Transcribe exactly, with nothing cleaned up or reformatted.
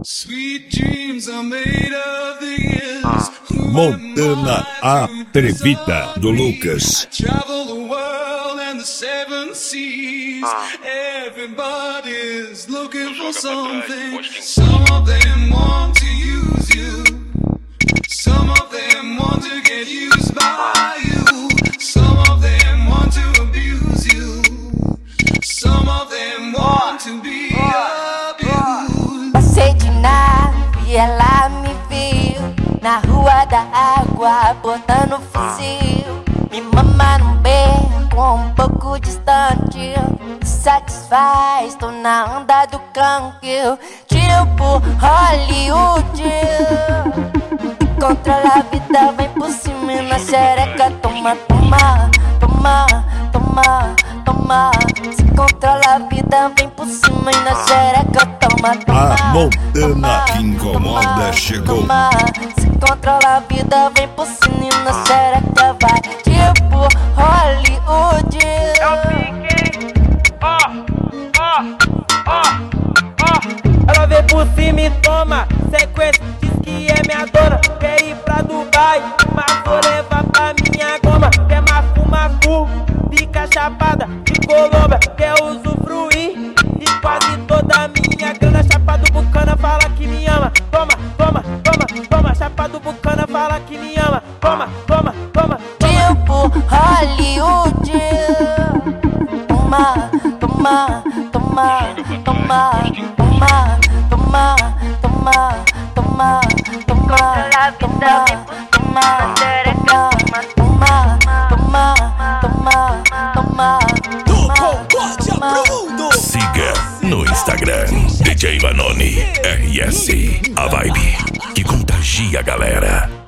Montana Atrevida do Lucas. Everybody's looking for something. Some of them want to use you. Some of them want to get used by you. Some of them want to abuse you. Some of them want to be abused. Passei de nave e ela me viu na rua da água, botando fuzil. Me mama num beco um pouco distante, satisfaz, tô na onda do canque, tipo Hollywood. Controla a vida, vem por cima e na xereca. Toma, toma, toma, toma, toma. Se controla a vida, vem por cima e na xereca. Toma, toma, a Montana que incomoda chegou. Toma. Se controla a vida, vem por cima e na xereca. Vai tipo Hollywood. É o pique, ó, ó, ó, ó. Ela vem por cima e toma sequência, diz que é minha dona. Quer ir pra Dubai, mas vou levar pra minha goma. Quer mafu, mafu, fica chapada de Colômbia. Quer usufruir e quase toda a minha grana. Chapa do Bucana fala que me ama. Toma, toma, toma, toma. Chapa do Bucana fala que me ama. Toma, toma, toma, toma. Tipo Hollywood. Toma, toma, toma, toma, toma, toma, toma, toma, toma, toma, toma, toma, toma, toma, toma, toma. Siga no Instagram D J Vanoni R S, a vibe que contagia a galera.